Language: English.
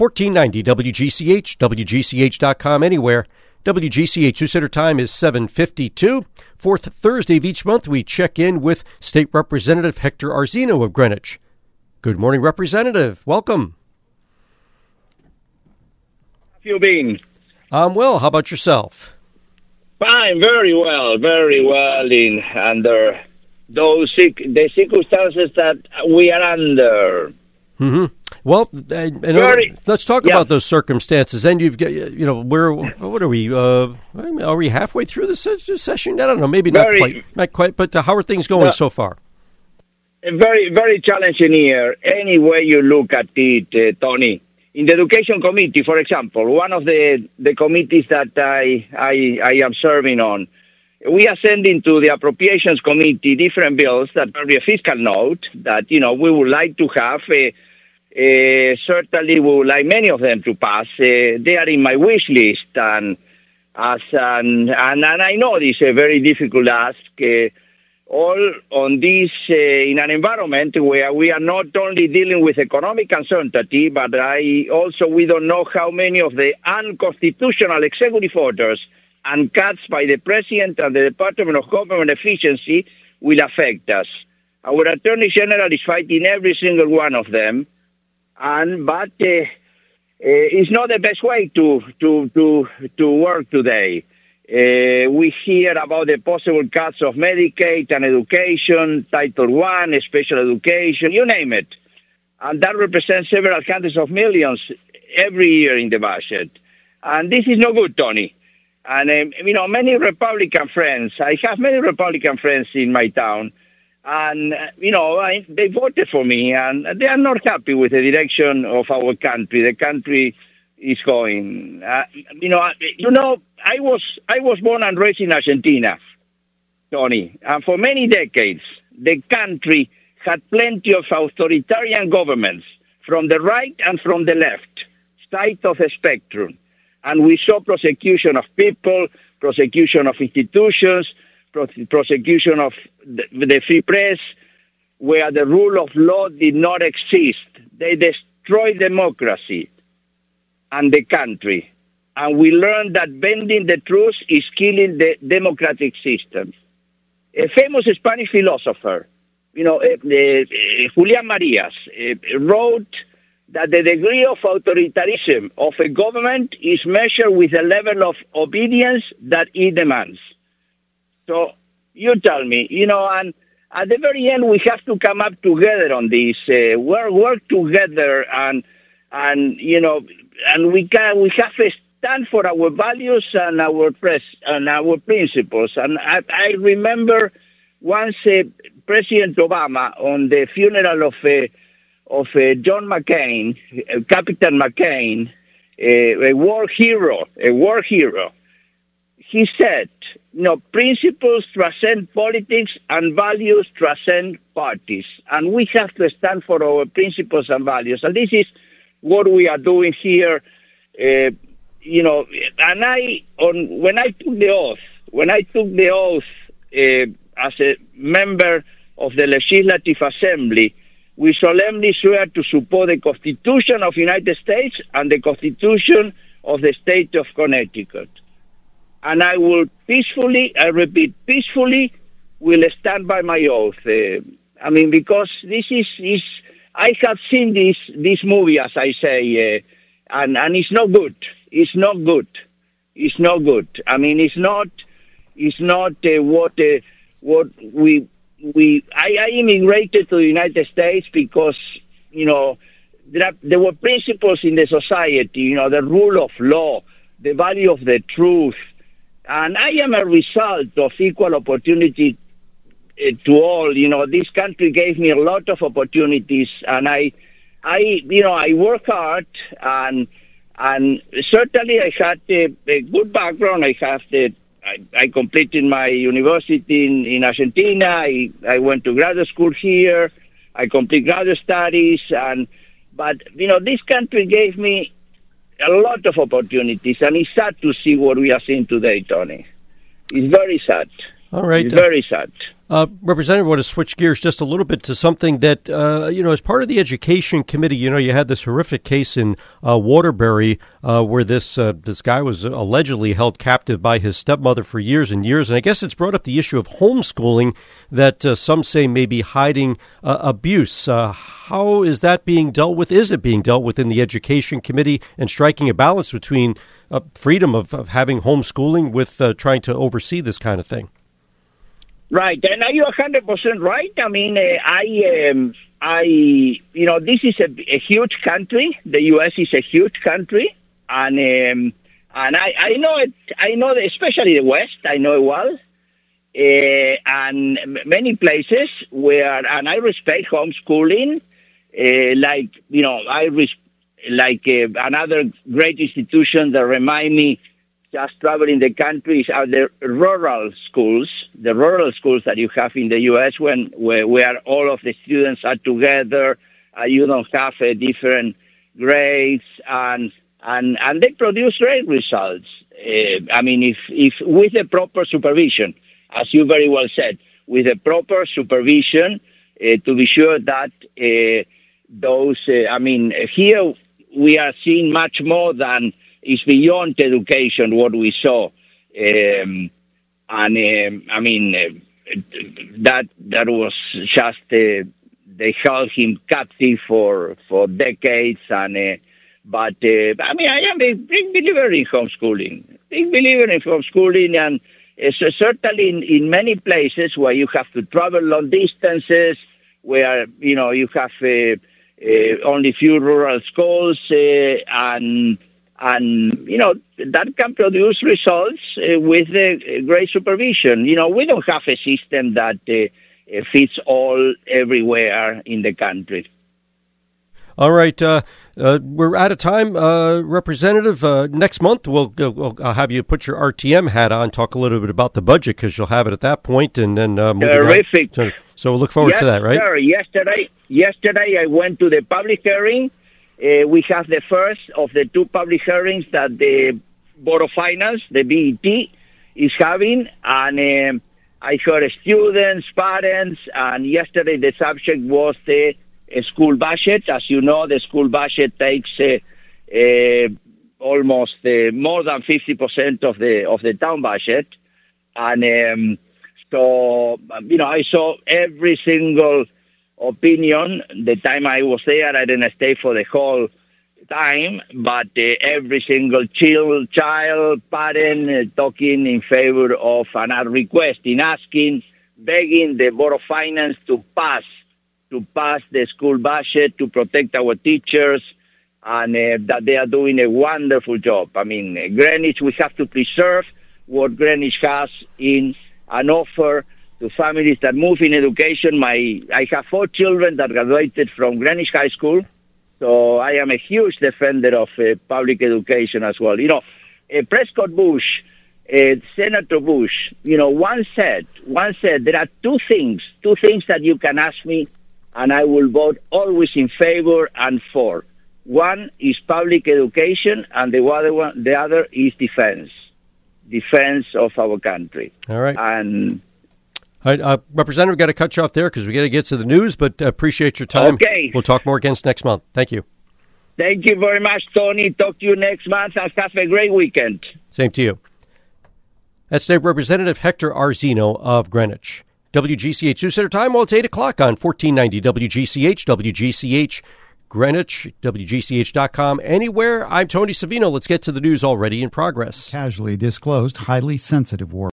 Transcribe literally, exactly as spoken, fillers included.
fourteen ninety W G C H, W G C H dot com, anywhere. W G C H Center time is seven fifty-two. Fourth Thursday of each month, we check in with State Representative Hector Arzino of Greenwich. Good morning, Representative. Welcome. How have you been? I'm well. How about yourself? Fine, very well, very well in under those the circumstances that we are under. Mm-hmm. Well, uh, very, let's talk yeah. about those circumstances. And you've got, you know, we're what are we? Uh, are we halfway through the session? I don't know. Maybe not very, quite, not quite. But uh, how are things going uh, so far? A very, very challenging year. Any way you look at it, uh, Tony. In the Education Committee, for example, one of the, the committees that I, I I am serving on, we are sending to the Appropriations Committee different bills that are a fiscal note that, you know, we would like to have. Uh, uh, certainly, we would like many of them to pass. Uh, they are in my wish list, and as an, and, and I know this is a very difficult ask. Uh, all on this uh, in an environment where we are not only dealing with economic uncertainty, but I also we don't know how many of the unconstitutional executive orders and cuts by the President and the Department of Government Efficiency will affect us. Our Attorney General is fighting every single one of them, and but uh, uh, it's not the best way to to to to work today. Uh, we hear about the possible cuts of Medicaid and education, Title One, special education, you name it. And that represents several hundreds of millions every year in the budget. And this is no good, Tony. And, um, you know, many Republican friends, I have many Republican friends in my town, and, uh, you know, I, they voted for me, and they are not happy with the direction of our country. The country is going. Uh, you know, you know, I was I was born and raised in Argentina, Tony, and for many decades, the country had plenty of authoritarian governments from the right and from the left side of the spectrum, and we saw prosecution of people, prosecution of institutions, prosecution of the, the free press, where the rule of law did not exist. They destroyed democracy and the country. And we learned that bending the truth is killing the democratic system. A famous Spanish philosopher, you know, uh, uh, Julián Marías, uh, wrote that the degree of authoritarianism of a government is measured with the level of obedience that it demands. So you tell me, you know, and at the very end we have to come up together on this, uh, work, work together, and and you know, and we can we have to stand for our values and our press and our principles. And I, I remember once uh, President Obama on the funeral of uh, of uh, John McCain, uh, Captain McCain, uh, a war hero, a war hero. He said, you know, principles transcend politics and values transcend parties. And we have to stand for our principles and values. And this is what we are doing here. Uh, you know, and I, on when I took the oath, when I took the oath uh, as a member of the Legislative Assembly, we solemnly swear to support the Constitution of the United States and the Constitution of the State of Connecticut. And I will peacefully, I repeat, peacefully, will stand by my oath. Uh, I mean, because this is, is I have seen this this movie, as I say, uh, and and it's not good. It's not good. It's not good. I mean, it's not. It's not uh, what uh, what we we. I, I immigrated to the United States because, you know, there are, there were principles in the society. You know, the rule of law, the value of the truth. And I am a result of equal opportunity uh, to all. You know, this country gave me a lot of opportunities, and I, I, you know, I work hard, and and certainly I had a, a good background. I have the, I, I completed my university in, in Argentina. I, I went to graduate school here. I completed graduate studies, and but you know, this country gave me a lot of opportunities, and it's sad to see what we are seeing today, Tony. It's very sad. All right. It's very sad. Uh, Representative, I want to switch gears just a little bit to something that, uh, you know, as part of the Education Committee, you know, you had this horrific case in uh, Waterbury uh, where this uh, this guy was allegedly held captive by his stepmother for years and years. And I guess it's brought up the issue of homeschooling that uh, some say may be hiding uh, abuse. Uh, how is that being dealt with? Is it being dealt with in the Education Committee and striking a balance between uh, freedom of, of having homeschooling with uh, trying to oversee this kind of thing? Right, and are you one hundred percent right? I mean, uh, I, um, I, you know, this is a, a huge country. The U S is a huge country, and um, and I, I know it. I know, that especially the West. I know it well, uh, and many places where, and I respect homeschooling. Uh, like you know, I res- like uh, another great institution that remind me. Just traveling the countries are the rural schools, the rural schools that you have in the U S when where, where all of the students are together. Uh, you don't have uh, different grades, and and and they produce great results. Uh, I mean, if if with the proper supervision, as you very well said, with the proper supervision uh, to be sure that uh, those. Uh, I mean, here we are seeing much more than. It's beyond education what we saw, um, and um, I mean uh, that that was just uh, they held him captive for for decades, and uh, but uh, I mean I am a big believer in homeschooling, big believer in homeschooling, and uh, so certainly in, in many places where you have to travel long distances, where you know you have uh, uh, only few rural schools, uh, and And, you know, that can produce results uh, with uh, great supervision. You know, we don't have a system that uh, fits all everywhere in the country. All right. Uh, uh, we're out of time. Uh, Representative, uh, next month we'll, we'll I'll have you put your R T M hat on, talk a little bit about the budget because you'll have it at that point, and then uh, Terrific. So, so we'll look forward yes, to that, right? Sir. Yesterday, yesterday I went to the public hearing. Uh, we have the first of the two public hearings that the Board of Finance, the B E T, is having, and um, I heard students, parents, and yesterday the subject was the uh, school budget. As you know, the school budget takes uh, uh, almost uh, more than fifty percent of the of the town budget, and um, so you know I saw every single opinion. The time I was there, I didn't stay for the whole time, but uh, every single child, child parent uh, talking in favor of an uh, requesting, asking, begging the Board of Finance to pass, to pass the school budget to protect our teachers, and uh, that they are doing a wonderful job. I mean, uh, Greenwich, we have to preserve what Greenwich has in an offer to families that move in education. My, I have four children that graduated from Greenwich High School, so I am a huge defender of uh, public education as well. You know, uh, Prescott Bush, uh, Senator Bush, you know, once said, once said, there are two things, two things that you can ask me, and I will vote always in favor and for. One is public education, and the other one, the other is defense, defense of our country. All right. And All right, uh, Representative, got to cut you off there because we got to get to the news, but uh, appreciate your time. Okay. We'll talk more again next month. Thank you. Thank you very much, Tony. Talk to you next month, and have a great weekend. Same to you. That's State Representative Hector Arzino of Greenwich. W G C H News Center time, well, it's eight o'clock on fourteen ninety W G C H, W G C H Greenwich, W G C H dot com, anywhere. I'm Tony Savino. Let's get to the news already in progress. Casually disclosed highly sensitive war.